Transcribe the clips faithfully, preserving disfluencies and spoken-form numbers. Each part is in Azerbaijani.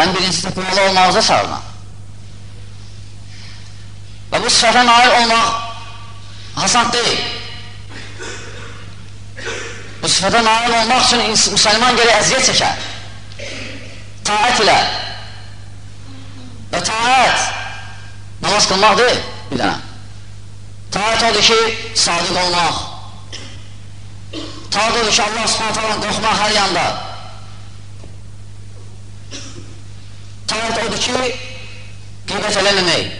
ən birinci təqvalı olmağıza çağırma. Və bu sifətə nail olmaq hasan deyil. Bu sifətə nail olmaq üçün müsəlman geri əziyyət çəkər. Taət ilə. Və taət namaz qılmaq deyil bir dənə. Taət odur ki, sadiq olmaq. Taət odur ki, Allah subhanət hala qorxmaq hər yanda. Taət odur ki, qeybət eləməmək.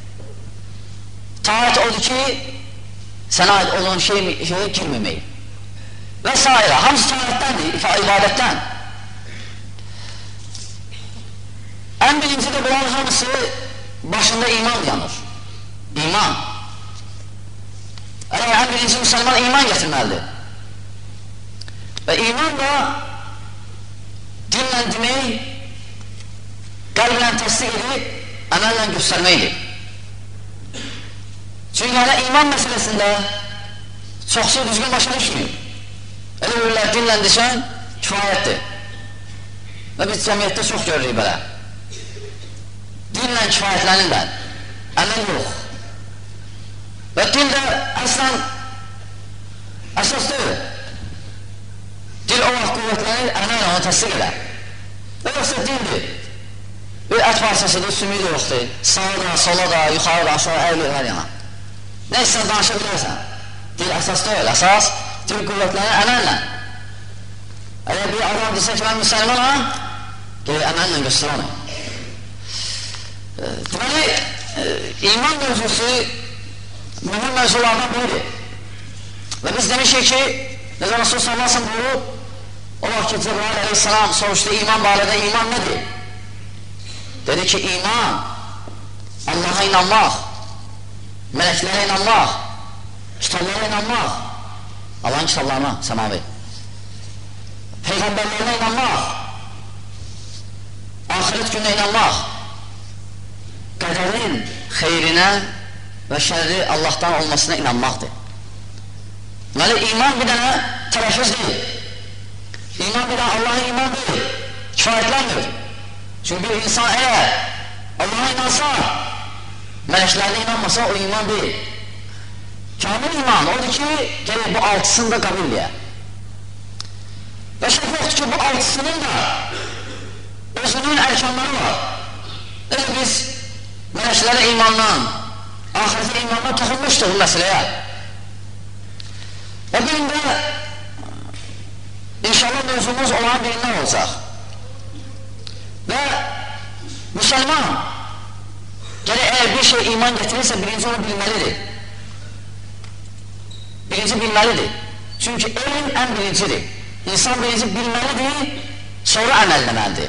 Taət odur ki, sənə aid olan şeyə şey girməmək. Və s. Hamısı taətdəndir, ibadətdən. Ən birinci də bunların hamısı başında iman yanır. İman. Əgər ən birinci müsəlman iman getirməlidir. Və iman da dinlə demək, qəlblə təsdiq edib, əməllə göstərməkdir. Çünki hələ iman məsələsində çoxsu düzgün başa düşməyib. Elə bilirlər, dinlə desən, kifayətdir. Və biz cəmiyyətdə çox görürük belə. Dinlə kifayətlənirlər, əməl yox. Və dil də əslən əsas deyil. Dil o vaxt qüvvətlənir, əməl onu təsdiq edər. Və yoxsa dildir. Bir ət parçasıdır, sümüyü də yoxdur. Sağa da, sola da, yuxarı da, aşağı əylir hər yana. Nə istəyən danışa bilərsən? Dil əsas deyil, əsas dil qüvvətlənir əməllə. Əgər bir adam desə ki, mən müsəlmanam, deyil, əməllə göstər onu. Deməli, iman mövzusu mühüm mövzulardan biridir. Və biz demişik ki, necə Rasul sallallahu əleyhi və səlləm buyurub, o vaxt ki, Cebrail əleyhissalam soruşdu, iman barədə iman nədir? Dedi ki, iman, Allaha inanmaq, mələklərə inanmaq, kitablara inanmaq, Allahın kitablarına, səmavi, peyğəmbərlərinə inanmaq, axirət gününə inanmaq, qədərin xeyrinə və şərri Allahdan olmasına inanmaqdır. Deməli, iman bir dənə tərəfiz deyil. İman bir dənə Allah'a iman deyil, kifayətlənmir. Çünki bir insan əgər Allah'a inansa, mələklərlə inanmasa, o iman deyil. Kamil iman odur ki, gəlir bu altısını da qəbul edə. Və şək yoxdur ki, bu altısının da özünün ərkanları var. Elə biz mələklərə imandan, ahirətə imandan toxunmuşdur bu məsələyə. Və birində, inşallah mövzumuz olan birindən olacaq. Və müsəlman, gələ əgər bir şey iman getirirsə, birinci onu bilməlidir. Birinci bilməlidir. Çünki elm ən birincidir. İnsan birinci bilməlidir, sonra əməlləməlidir.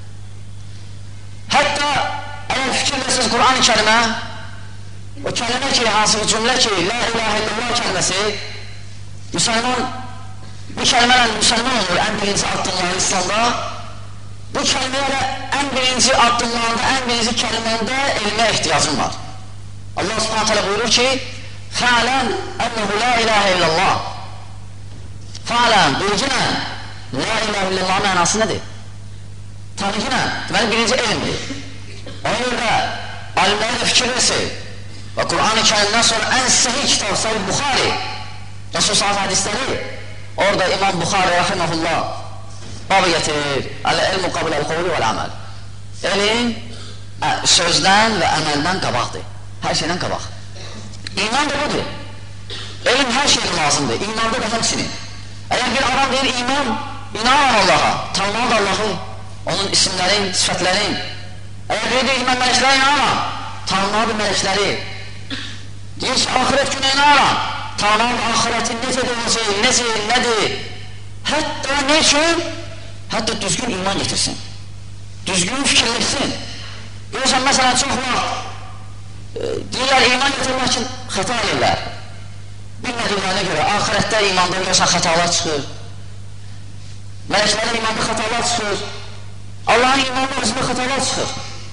Hətta, əgər fikirlərsiniz Qur'an-ı kərimə, o kəlmə ki, hansı bir cümlə ki, La ilahə illallah kəlməsi, müsəlman, bu kəlmələ müsəlman olur ən birinci addımları İslamda. Bu kəlmələrə ən birinci addımlarında, ən birinci kəlməndə elmə ehtiyacım var. Allah subhanət hələ buyurur ki, Fəalən ənəhu la ilahə illallah. Fəalən, bilginən, la ilahə illallah mənası nədir? Tanıginən, deməli birinci elmdir. Ona görə alimləri də fikir versin və Qur'an-ı Kərimdən sonra ən səhih kitab Sahih Buxari, Rasul sallallahu hədisləri, orada İmam Buxari rəhiməhullah babı getirir, əl-ilmu qabıl əl-qovlu vəl-əməl. Elm sözdən və əməldən qabaqdır, hər şeydən qabaq. İman da budur. Elm hər şeyin lazımdır, imanda da həmsinin. Əgər bir adam deyir iman, inanır Allaha, tanımalı da Allahı, onun isimlərin, sifətlərin. Əgər bir deyir ki, mən mələklərə inanıram, tanımalı mələkləri. Deyir ki, ahirət günə inanıram, tanımalı ahirətin necə deyəcək, necə, nədir? Hətta ne üçün? Hətta düzgün iman getirsin. Düzgün fikirləşsin. Görürsən, məsələn, çox vaxt deyirlər, iman getirmək üçün xəta edirlər. Bilmədiklərinə görə, ahirətdə imanda görürsən, xətalar çıxır. Mələklərə imanda xətalar çıxır. Allahın imanda özündə xətalar çıxır.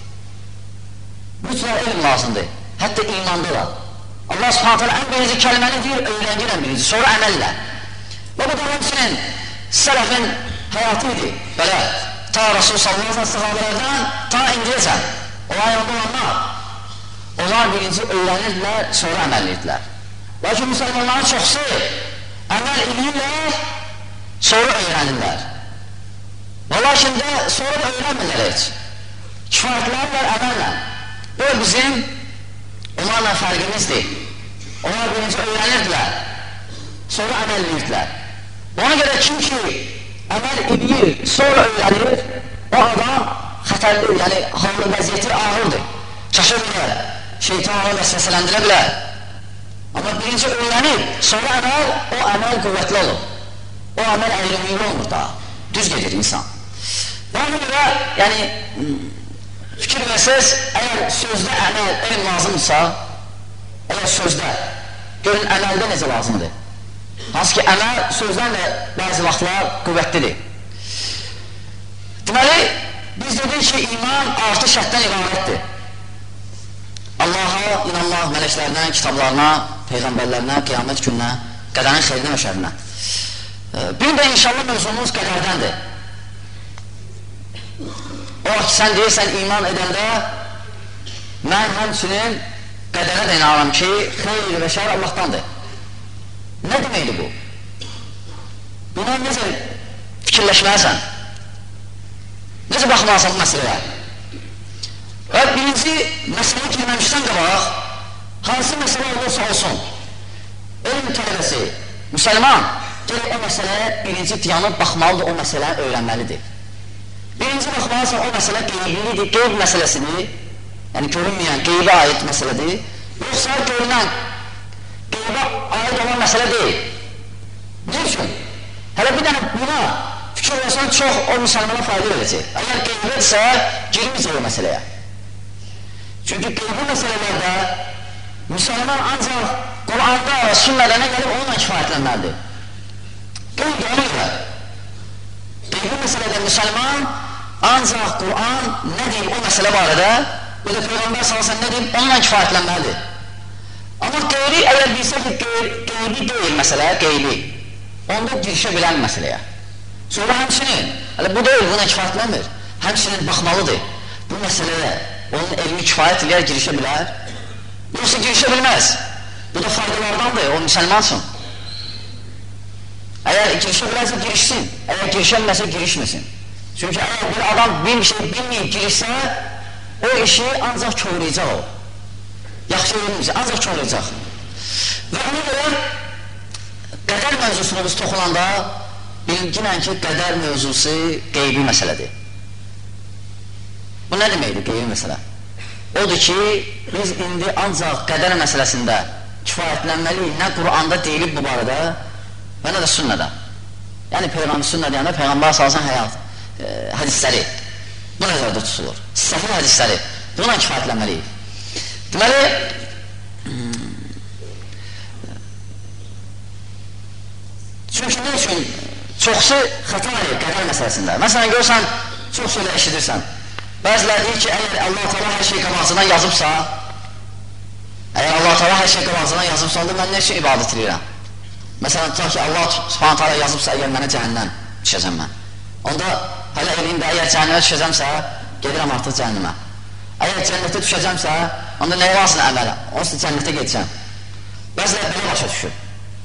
Bütün elm lazımdır. Hətta imanda da. Allah subhanət hələ ən birinci kəlməni deyir, öyrəndirən birinci, sonra əməllə. Və bu da həmsinin sələfin həyatı idi. Belə, ta Rasul sallallahu aleyhi ve sahabelərdən, ta İngilizcən, onlar yolda olanlar, onlar birinci öyrənirdilər, sonra əməl edirdilər. Lakin müsəlmanların çoxsu əməl edirlər, sonra öyrənirlər. Və lakin də sonra da öyrənmirlər heç. Kifayətlərlə, əməllə. Bu bizim onlarla fərqimizdir. Onlar birinci öyrənirdilər, sonra əməl edirdilər. Ona görə kim ki, əməl edir, sonra öyrənir, o adam xətərli, yəni halı vəziyyəti ağırdır, çaşır bilər, şeytan onu vəsvəsələndirə bilər. Amma birinci öyrənir, sonra əməl, o əməl qüvvətli olur. O əməl əyrimiyli olmur da, düz gedir insan. Ona görə, yəni, fikir versəz, əgər sözdə əməl elm lazımdırsa, əgər sözdə, görün əməldə necə lazımdır. Hansı ki, əməl sözdən də bəzi vaxtlar qüvvətlidir. Deməli, biz dedik ki, iman altı şərtdən ibarətdir. Allaha, inanmaq, mələklərinə, kitablarına, peyğəmbərlərinə, qiyamət gününə, qədərin xeyrinə və şərinə. Bir də inşallah mövzumuz qədərdəndir. O vaxt sən deyirsən, iman edəndə, mən həmçinin qədərə də inanıram ki, xeyr və şər Allahdandır. Nə deməkdir bu? Buna necə fikirləşməlisən? Necə baxmalısan bu məsələyə? Və birinci məsələyə girməmişdən qabaq, hansı məsələ olursa olsun, elm tələbəsi, müsəlman, gələk o məsələyə birinci dayanıb baxmalıdır, o məsələni öyrənməlidir. Birinci baxmalısan, o məsələ qeyblidir, qeyb məsələsidir, yəni görünməyən, qeybə aid məsələdir, yoxsa görünən, qeyba aid olan məsələ deyil. Ne üçün? Hələ bir dənə buna fikir olsan çox o müsəlmana fayda verəcək. Əgər qeybədirsə, girməyəcək o məsələyə. Çünki qeybi məsələlərdə müsəlman ancaq Qur'anda və sünnələrə gəlib onunla kifayətlənməlidir. Qeyb ona görə. Qeybi məsələdə müsəlman ancaq Qur'an nə deyib o məsələ barədə, və də Peyğəmbər sallallahu nə deyib onunla kifayətlənməlidir. Amma qeyri, əgər bilsə ki, qeyri deyil məsələ, qeyri, onda girişə bilən məsələyə. Sonra həmçinin, hələ bu deyil, buna kifayətlənmir, həmçinin baxmalıdır. Bu məsələyə onun elmi kifayət eləyər, girişə bilər, yoxsa girişə bilməz. Bu da faydalardandır, o müsəlman üçün. Əgər girişə bilərsə, girişsin, əgər girişə bilməsə, girişməsin. Çünki əgər bir adam bir şey bilməyib girişsə, o işi ancaq kövrəyəcək o. Yaxşı olmayacaq, ancaq çoğulacaq. Və ona görə qədər mövzusuna biz toxunanda bilginən ki, qədər mövzusu qeybi məsələdir. Bu nə deməkdir qeybi məsələ? Odur ki, biz indi ancaq qədər məsələsində kifayətlənməliyik, nə Qur'anda deyilib bu barədə və nə də sünnədə. Yəni, Peyğəmbər sünnə deyəndə Peyğəmbər salsan həyat, e, hədisləri, bu nəzərdə tutulur. Səhih hədisləri, buna kifayətlənməliyik. Deməli, çünki nə üçün çoxsu xəta edir qədər məsələsində. Məsələn, görürsən, çox söylə eşidirsən. Bəzilər deyir ki, əgər Allah Teala hər şey qabağınızdan yazıbsa, əgər Allah Teala hər şey qabağınızdan yazıbsa, onda mən nə üçün ibadət edirəm? Məsələn, tutaq ki, Allah Subhanahu Teala yazıbsa, əgər mənə cəhənnəm düşəcəm mən. Onda hələ eləyində, əgər cəhənnəmə düşəcəmsə, gedirəm artıq cəhənnəmə. Əgər cənnətə düşəcəmsə, onda nəyə vasılə əmələ? Onsuz da cənnətə gedəcəm. Bəzilər belə başa düşür.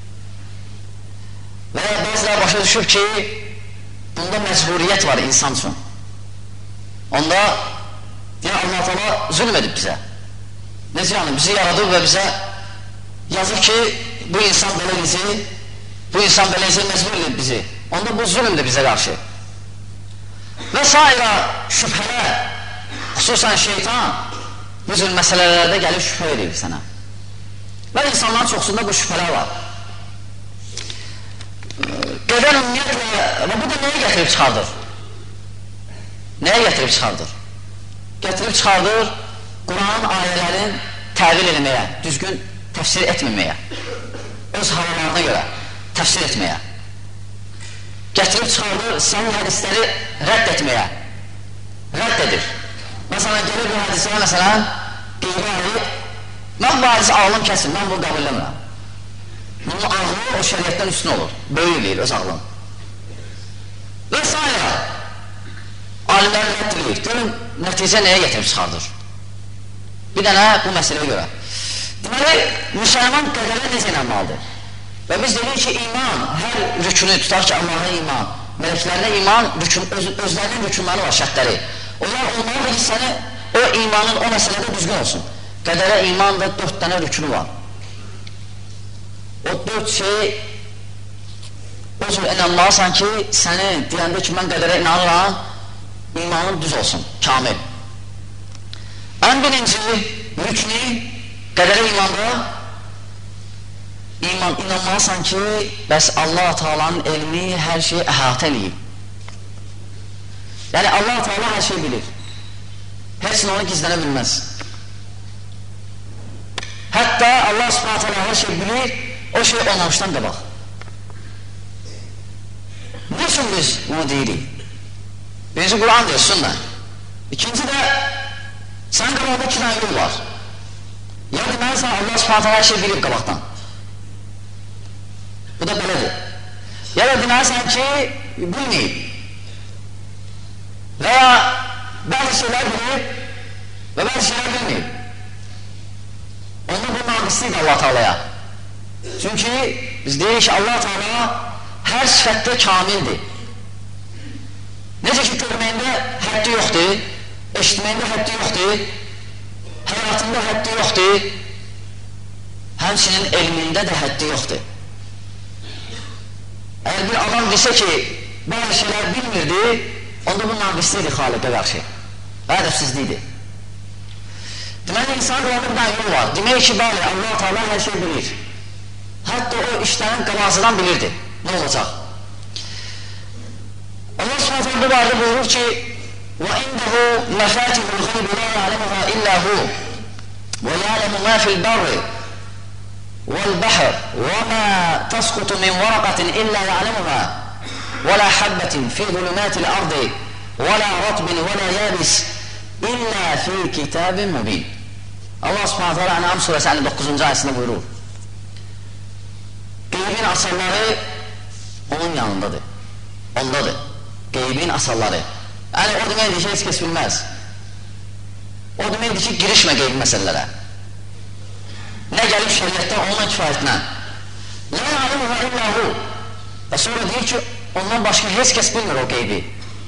Və bəzilər başa düşür ki, bunda məcburiyyət var insan üçün. Onda, yəni Allah Teala zülm edib bizə. Necə yəni, bizi yaradıb və bizə yazıb ki, bu insan belə bizi, bu insan belə bizi məcbur edib bizi. Onda bu zülmdür bizə qarşı. Və sairə şübhələr, xüsusən şeytan bu cür məsələlərdə gəlib şübhə edir sənə. Və insanların çoxsunda bu şübhələr var. Qədər ümumiyyətlə, və bu da nəyə gətirib çıxardır? Nəyə gətirib çıxardır? Gətirib çıxardır Quranın ayələrin təvil eləməyə, düzgün təfsir etməməyə, öz havalarına görə təfsir etməyə. Gətirib çıxardır sənin hədisləri rədd etməyə, rədd edir. Məsələn, gəlir bu hədisəyə, məsələn, qeybə alıb, mən bu hədisi ağlım kəsin, mən bunu qəbul eləmirəm. Bunun ağlı o şəriyyətdən üstün olur, böyük eləyir öz ağlım. Və s. alimlər rədd edir. Görün, nəticə nəyə gətirib çıxardır? Bir dənə bu məsələyə görə. Deməli, müsəlman qədərə necə inanmalıdır? Və biz dedik ki, iman, hər rükünü tutar ki, Allah'a iman, mələklərlə iman, rükün, öz, özlərinin rükünləri var, şərtləri. Onlar olmalıdır ki, səni o imanın o məsələdə düzgün olsun. Qədərə iman da dörd dənə rükünü var. O dörd şey o cür inanmalısan ki, səni deyəndə ki, mən qədərə inanıram, imanın düz olsun, kamil. Ən birinci rükünü qədərə imanda iman inanmalısan ki, bəs Allah Taala'nın elmi hər şeyi əhatə eləyib. Yəni Allah Taala hər şey bilir. Heç nə onu gizlənə bilməz. Hətta Allah Subhanahu Taala hər şey bilir, o şey olmamışdan qabaq. Ne üçün biz bunu deyirik? Birinci Kur'an diyor, sünnet. İkinci de sen qabaqda iki tane yol var. Ya deməlisən Allah Subhanahu Taala hər şey bilib qabaqdan. Bu da belədir. Ya da deməlisən ki, bilməyib. Və ya bəzi şeylər bilib və bəzi şeylər bilməyib. Onda bu naqislidir Allah Taala'ya. Çünki biz deyirik ki, Allah Taala hər sifətdə kamildir. Necə ki, görməyində həddi yoxdur, eşitməyində həddi yoxdur, həyatında həddi yoxdur, həmçinin elmində də həddi yoxdur. Əgər bir adam desə ki, bəzi şeylər bilmirdi, onda bu naqislidir Xaliqə qarşı, ədəbsizlikdir. Deməli, insan qulağında bir dənə yol var. Demək ki, bəli, Allah Taala hər şey bilir. Hətta o işlərin qabaqcadan bilirdi. Ne olacaq? Allah Subhanahu Taala bu barədə buyurur ki: "Və indehu məfatihul gayb la ya'lamuha illa hu və ya'lamu ma fi'l barri wal bahr və ma tasqutu min waraqatin illa ya'lamuha və la habatin fi zulumatil ardi və la ratbin və la yabis illa fi kitabin mubin." Allah Subhanahu Taala En'am surəsi əlli doqquzuncu ayəsində buyurur. Qeybin asarları onun yanındadır, ondadır, qeybin asarları. Yəni, o deməkdir ki, heç kəs bilməz. O deməkdir ki, girişmə qeybi məsələlərə. Nə gəlib şəriətdən onunla kifayətinə. Lə ya'lamuha illa hu. Və sonra deyir ki, ondan başqa heç kəs bilmir o qeybi.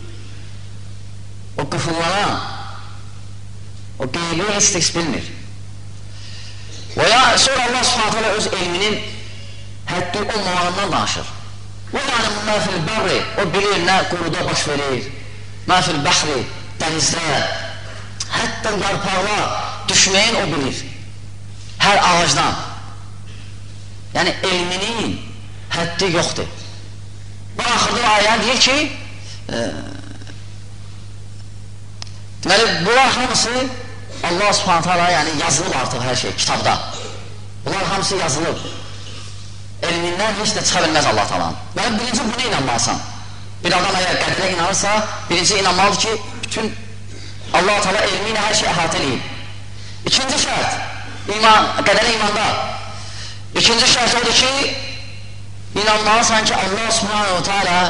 O qıfıllanan, o qeybi heç kəs bilmir. Və ya sonra Allah Subhanahu Taala öz elminin həddi olmamağından danışır. Və ya'lamu ma fil barri, o bilir nə quruda baş verir, ma fil bahri, dənizdə, hətta yarpaqlar düşməyin o bilir, hər ağacdan. Yəni elminin həddi yoxdur. Bu axırda ayən deyir ki, e, deməli, bunlar hamısı Allah Subhanahu Taala yəni yazılıb artıq hər şey, kitabda. Bunlar hamısı yazılıb. Elmindən heç də çıxa bilməz Allah Taala'nın. Yəni, birinci buna inanmalısan. Bir adam əgər qədərə inanırsa, birinci inanmalıdır ki, bütün Allah Taala elmi ilə hər şey əhatə eləyib. İkinci şərt, iman, qədərə imanda. İkinci şərt odur ki, inanmalısan ki, Allah Subhanahu Taala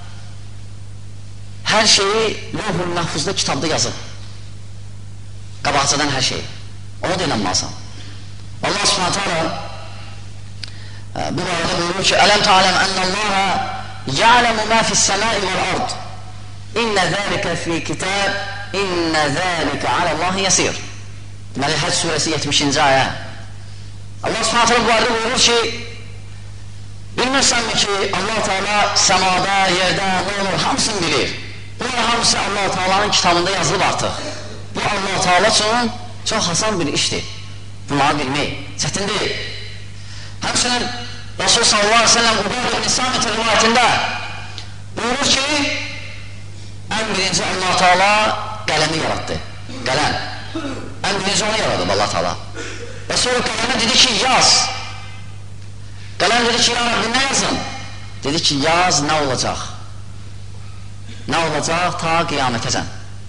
hər şeyi Levh-ül Məhfuzda kitabda yazıb. Qabaqcadan hər şeyi. Ona da inanmalısan. Allah Subhanahu Taala bu arada buyurur ki: "Ələm ta'lem ennallaha ya'lemu ma fi's-semai vel-ard. İnne zalika fi kitab, inne zalika 'alallahi yasir." Deməli, Həcc surəsi yetmişinci ayə. Allah Subhanahu Taala bu arada buyurur ki, bilmirsənmi ki, Allah Taala səmada, yerdə, nə olur, hamısını bilir. Bunlar hamısı Allah Taala'nın kitabında yazılıb artıq. Bu Allah Taala üçün çox asan bir işdir. Bunları bilmək çətin deyil. Həmçinin Resul sallallahu aleyhi ve sellem Ubeydə ibn Samit rivayətində buyurur ki, ən birinci Allah Taala qələmi yaratdı. Qələm. Ən birinci onu yaradıb Allah Taala. Və sonra qələmə dedi ki, yaz. Qələm dedi ki, ya Rabbi, nə yazın? Dedi ki, yaz nə olacaq? Nə olacaq ta qiyamətəcən.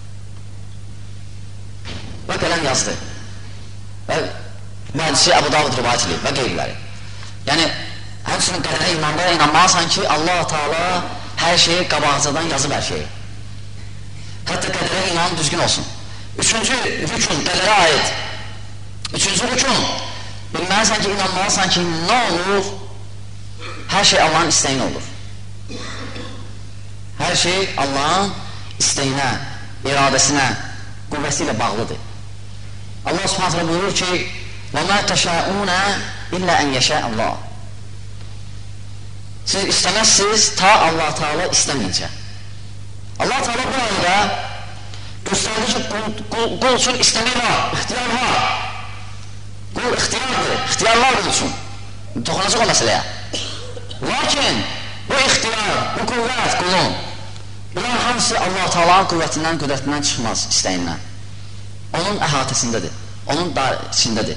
Və qələm yazdı. Və mühəddisi Əbu Davud rivayət edib və qeyriləri. Yəni, həmçinin qədərə imanda inanmalısan ki, Allah Taala hər şeyi qabaqcadan yazıb hər şeyi. Hətta qədərə imanın düzgün olsun. Üçüncü rükün, qədərə aid. Üçüncü rükün, bilməlisən ki, inanmalısan ki, nə olur? Hər şey Allahın istəyinə olur. Hər şey Allahın istəyinə, iradəsinə, qüvvəsi ilə bağlıdır. Allah subhanətlə buyurur ki, وَمَا تَشَاءُونَ إِلَّا أَنْ يَشَاءَ اللّٰهِ. Siz istəməzsiniz, ta Allah Teala istəməyəcə. Allah Teala bu ayda göstərdi ki, qul üçün istəmək var, ixtiyar var. Qul ixtiyardır, ixtiyar var qul üçün. Toxunacaq o məsələyə. Lakin bu ixtiyar, bu qüvvət qulun, bunlar hamısı Allah Teala'nın qüvvətindən, qüdrətindən çıxmaz istəyindən. Onun əhatəsindədir, onun içindədir.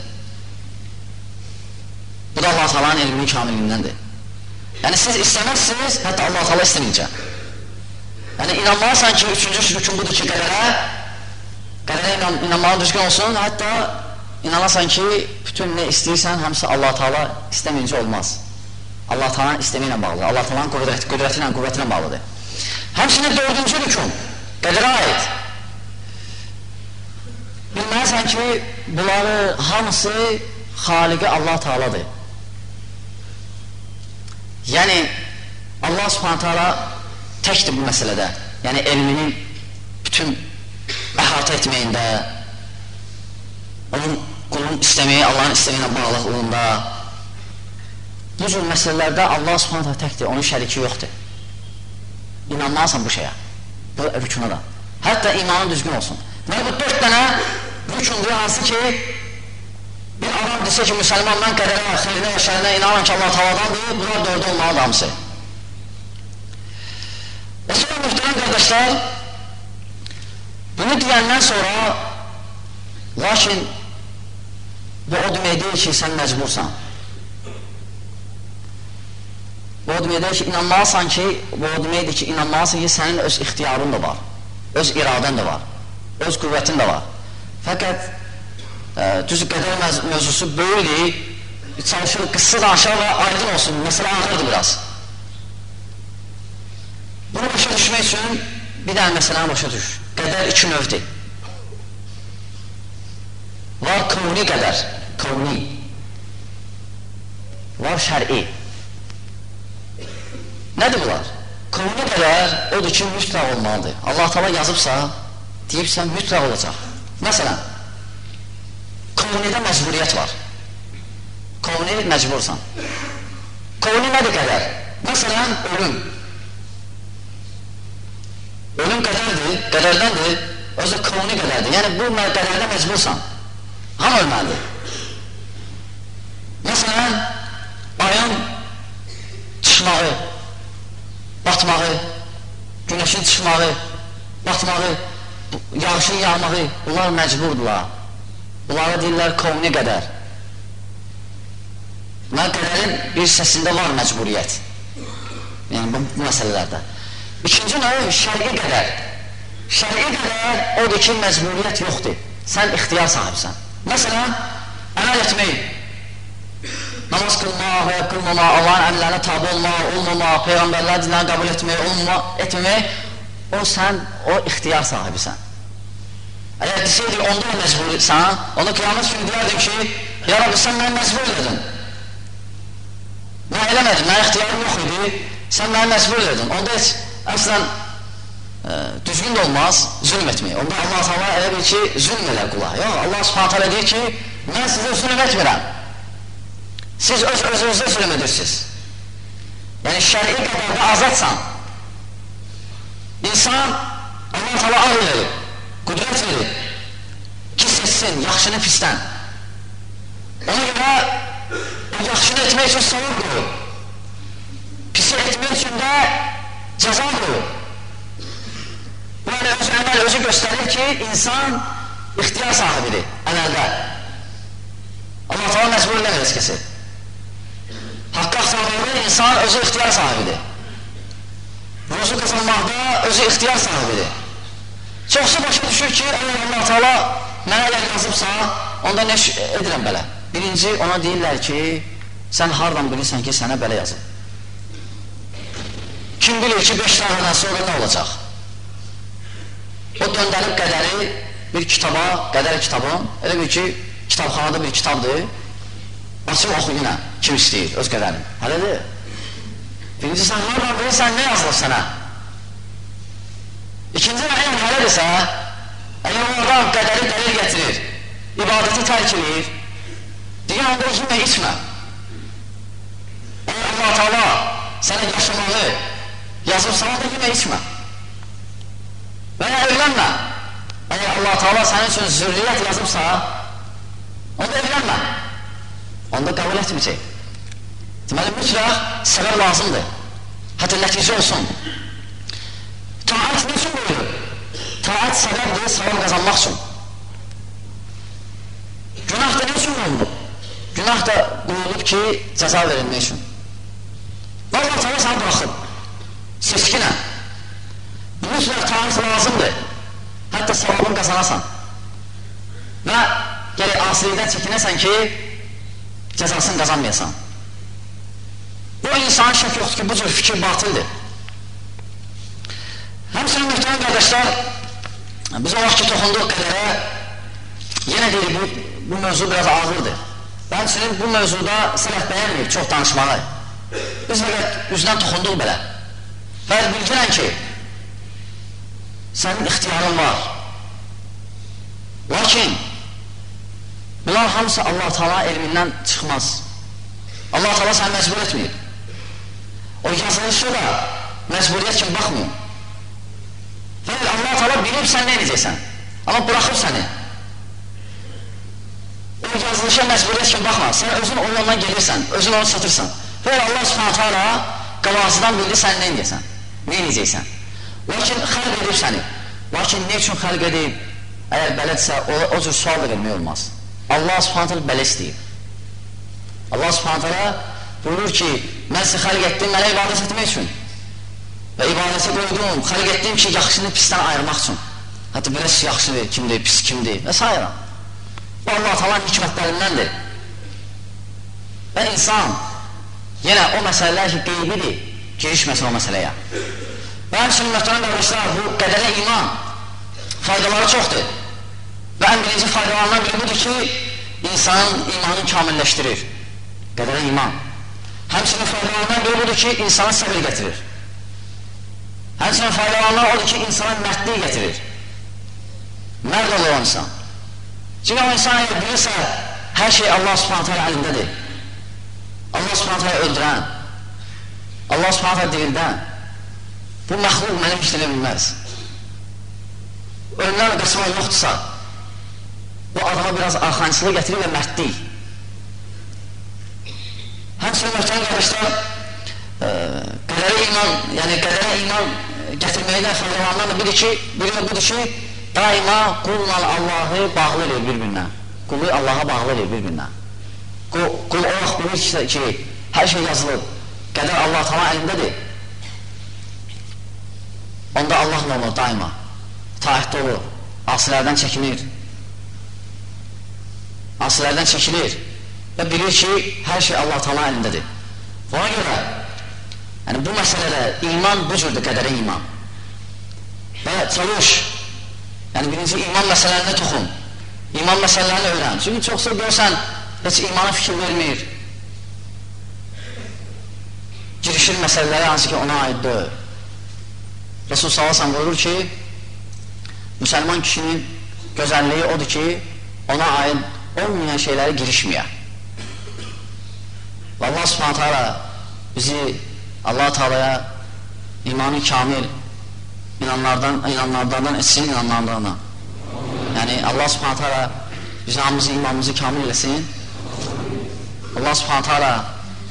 Bu da Allah Teala'nın elminin kamilindəndir. Yəni siz istəməzsiniz, hətta Allah Teala istəməyəcək. Yəni inanmalısan ki, üçüncü rükün budur ki, qədərə, qədərə inanmağın düzgün olsun, hətta inanırsan ki, bütün nə istəyirsən, həmsi Allah Teala istəməyincə olmaz. Allah Teala'nın istəməyinə bağlıdır, Allah Teala'nın qüdrəti, qüdrəti ilə, qüvvətinə bağlıdır. Həmçinin dördüncü rükün, qədərə aid. Bilməlisən ki, bunları hamısı xaliqi Allah Teala'dır. Yəni, Allah subhanətə ala təkdir bu məsələdə. Yəni, elminin bütün əhatə etməyində, onun qulun istəməyi, Allahın istəməyinə bağlılığında, bu cür məsələlərdə Allah subhanətə ala təkdir, onun şəriki yoxdur. İnanmalısan bu şeyə, bu rükuna da. Hətta imanın düzgün olsun. Və bu dörd dənə rükundur, hansı ki, bir adam desə ki, müsəlman mən qədərə, xeyrinə və şərinə inanın ki, Allah Teala'dandır, bunlar dördü olmalı da hamısı. Və sonra mühtərəm qardaşlar, bunu deyəndən sonra, lakin bu o demək deyil ki, sən məcbursan. Bu o demək deyil ki, inanmalısan ki, bu o deməkdir ki, inanmalısan ki, sənin öz ixtiyarın da var, öz iradən də var, öz qüvvətin də var. Fəqət düzü qədər mövzusu böyüdür, çalışır, qıssa danışar və aydın olsun, məsələ ağırdır biraz. Bunu başa düşmək üçün bir dənə məsələni başa düş. Qədər iki növdür. Var kavni qədər, kavni. Var şər'i. Nədir bunlar? Kavni qədər odur ki, mütləq olmalıdır. Allah Teala yazıbsa, deyibsə, mütləq olacaq. Məsələn, Kovnidə məcburiyyət var. Kovni məcbursan. Kovni nədir qədər? Məsələn, ölüm. Ölüm qədərdir, qədərdəndir, özü kovni qədərdir. Yəni, bu qədərdə məcbursan. Ham ölməlidir. Məsələn, ayın çıxmağı, batmağı, günəşin çıxmağı, batmağı, yağışın yağmağı, bunlar məcburdurlar. Bunlara deyirlər kovni qədər. Bunlar qədərin bir hissəsində var məcburiyyət. Yəni bu, bu məsələlərdə. İkinci növ şər'i qədər. Şər'i qədər odur ki, məcburiyyət yoxdur. Sən ixtiyar sahibsən. Məsələn, əməl etmək, namaz qılmaq və qılmamaq, Allahın əmrlərinə tabi olmaq, olmamaq, Peyğəmbərlər dinlərini qəbul etmək, olmamaq, etmək, o sən, o ixtiyar sahibisən. Əgər desəydik, onda da məcbursan, onu qiyamət günü deyərdim ki, ya Rabbi, sən mənə məcbur edin. Mən eləmədim, mənə ixtiyarım yox idi, sən mənə məcbur edin. Onda heç, əslən, e, düzgün də olmaz, zülm etmək. Onda Allah Teala elə bil ki, zülm elə qula. Yox, Allah Subhanahu Teala deyir ki, mən sizə zülm etmirəm. Siz öz özünüzə zülm edirsiniz. Yəni, şəri qədərdə azadsan. İnsan, Allah Teala ağıl verir. Qüdrət verir ki, seçsin yaxşını pisdən. Ona görə o yaxşını etmək üçün savab qoyur. Pisi etmək üçün də cəza qoyur. Bu yəni öz əməl özü göstərir ki, insan ixtiyar sahibidir əməldə. Allah Teala məcbur eləmir heç kəsi. Haqqa sahibi insan özü ixtiyar sahibidir. Ruzu qazanmaqda özü ixtiyar sahibidir. Çoxsu başa düşür ki, əgər Allah Teala mənə əgər yazıbsa, onda nə edirəm belə? Birinci, ona deyirlər ki, sən hardan bilirsən ki, sənə belə yazıb? Kim bilir ki, beş dağından sonra nə olacaq? O döndərib qədəri bir kitaba, qədər kitabın, elə bir ki, kitabxanada bir kitabdır, açıb oxu yenə, kim istəyir, öz qədərini. Hələdir. Birinci, sən hardan bilirsən, nə yazılır sənə? İkinci, əgər hələdirsə, əgər o adam qədəri dəlil gətirir, ibadəti tərk edir, deyən onda yemək içmə. Əgər Allah Teala sənə yaşamağı yazıb sana da yemək içmə. Və ya evlənmə. Əgər Allah Teala sənin üçün zürriyyət yazıbsa, onda evlənmə. Onda qəbul etməyəcək. Deməli, mütləq səbəb lazımdır. Hətta nəticə olsun. Taat nə üçün buyurur? Taat səbəbdir, savab qazanmaq üçün. Günah da nə üçün olunur? Günah da qoyulub ki, cəza verilmək üçün. Və Allah Teala sənə bıraxıb. Seçkinə. Mütləq taat lazımdır. Hətta savabını qazanasan. Və gələk asilikdən çəkinəsən ki, cəzasını qazanmayasan. Bu insanın şək yoxdur ki, bu cür fikir batıldır. Həmçinin mühtərəm qardaşlar, biz o vaxt ki, toxunduq qədərə, yenə deyil, bu, bu mövzu biraz ağırdır. Və həmçinin bu mövzuda sələf bəyənməyib, çox danışmağı. Biz fəqət üzdən toxunduq belə. Və bilgirən ki, sənin ixtiyarın var. Lakin, bunlar hamısı Allah Teala elmindən çıxmaz. Allah Teala səni məcbur etməyib. O yazılışı da məcburiyyət kimi baxmıyor. Fəqət Allah Teala bilib sən nə edəcəksən? Amma bıraxıb səni. O yazılışa məcburiyyət kimi baxma. Sən özün o yoldan gelirsən, özün onu satırsan. Fəqət Allah Subhanahu Teala qabağızdan bildi sən nə edəcəksən? Nə edəcəksən? Lakin xəlq edib səni. Lakin nə üçün xəlq edib? Əgər bələdsə, o, o cür sual da vermək olmaz. Allah Subhanahu Teala belə istəyib. Allah Subhanahu Teala buyurur ki, mən sizi xəlq etdim, mənə ibadət etmək üçün. Və ibadəti qoydum, xəlq etdim ki, yaxşını pisdən ayırmaq üçün. Hətta belə yaxşıdır, kimdir, pis kimdir və s. Bu Allah Teala'nın hikmətlərindəndir. Və insan yenə o məsələlər ki, qeybidir, girişməsin o məsələyə. Və həmçinin möhtərəm qardaşlar, bu qədərə iman faydaları çoxdur. Və ən birinci faydalarından biri budur ki, insanın imanını kamilləşdirir. Qədərə iman. Həmçinin faydalarından biri budur ki, insana səbir gətirir. Həmçinin faydalarından odur ki, insana mərdlik gətirir. Mərd olur o insan. Çünki o insan eğer bilirsə, hər şey Allah Subhanahu Teala əlindədir. Allah Subhanahu Teala öldürən, Allah Subhanahu Teala dirildən, bu məxluq mənim işlənə bilməz. Önlər qısmı yoxdursa, bu adama biraz arxancılığı gətirir və mərdlik. Həmçinin möhtərəm qardaşlar, qədərə iman, yəni qədərə iman gətirməklə faydalarından biri ki, biri budur ki, daima qulla Allahı bağlı edir bir-birinə. Qulu Allaha bağlı edir bir-birinə. Qul o vaxt bilir ki, hər şey yazılıb, qədər Allah Teala əlindədir. Onda Allahla olur daima. Taatdə olur, asilərdən çəkinir. Asilərdən çəkilir və bilir ki, hər şey Allah Teala əlindədir. Ona görə, yəni bu məsələdə iman bu cürdür, qədərə iman. Və çalış, yəni birinci iman məsələlərində toxun, iman məsələlərini öyrən. Çünki çoxsa görsən, heç imana fikir vermir. Girişir məsələləri hansı ki ona aiddir. Resul sallallahu aleyhi ve sellem buyurur ki, müsəlman kişinin gözəlliyi odur ki, ona aid olmayan şeyləri girişməyə. Və Allah Subhanahu Teala bizi Allah Teala'ya imanı kamil inanlardan, inanlardan etsin, inanlardan. Yəni Allah Subhanahu Teala bizi hamımızı, imanımızı kamil eləsin. Allah Subhanahu Teala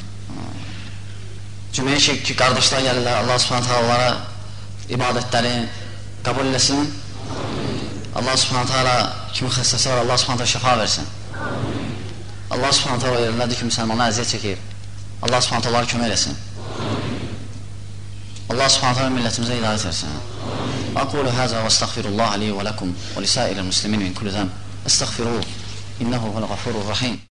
cümləyə ki, qardaşlar gəlirlər, Allah Subhanahu Teala onlara ibadətləri qəbul eləsin. Allah Subhanahu Teala kimi xəstəsi var, Allah Subhanahu Teala şəfa versin. Allah Subhanahu Teala yerindədir ki, müsəlmanlar əziyyət çəkir. Allah Subhanahu Teala kömək eləsin. Allah Subhanahu Teala millətimizə hidayət versin. Aqulu həzə və estəğfirullah li və ləkum və lisəiril muslimin min kulli zəm. Estəğfiruhu, innəhu vəl-ğafurur rahim.